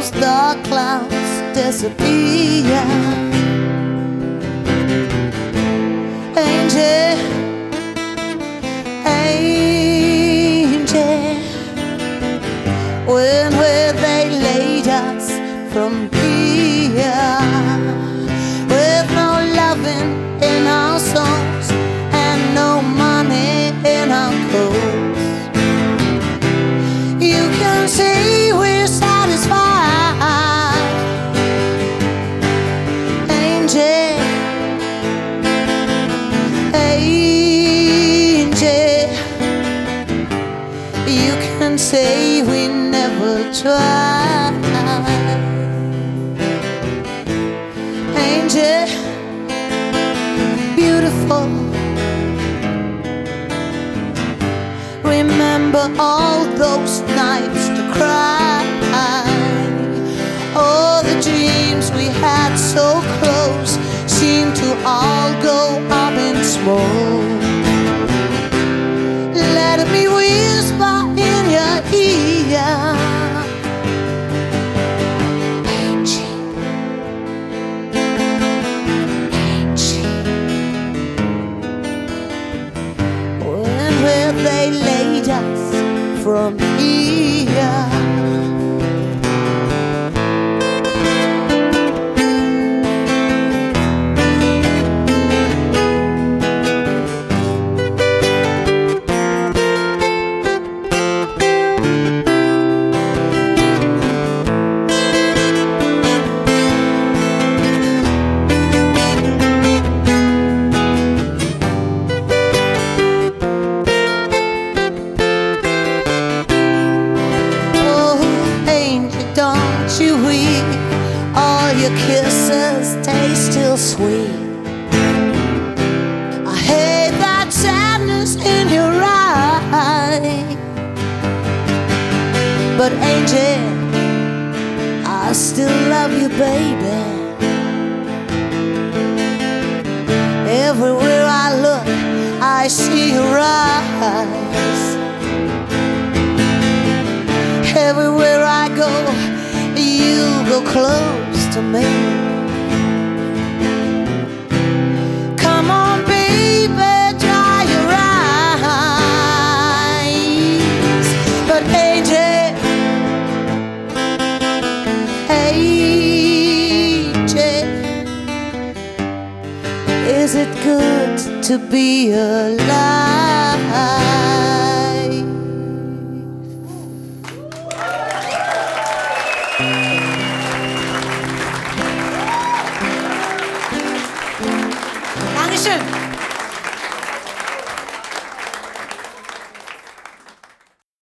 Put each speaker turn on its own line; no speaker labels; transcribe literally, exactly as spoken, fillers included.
those dark clouds disappear. Angel, angel, when will they lead us from here? With no loving in our souls and no money in our clothes, you can see we're satisfied. Angel, angel, you can say we never tried. Angel, beautiful, remember all those nights to cry. All the dreams we had so close seem to all go up in smoke. Let me whisper in your ear, angel, angel, when will they lead us from here? Don't you weep, all your kisses taste still sweet. I hate that sadness in your eye, but angel, I still love you, baby. Everywhere I look, I see your eyes. Everywhere I go, you go close to me. Come on, baby, dry your eyes. But angel, angel, is it good to be alive?
Dankeschön.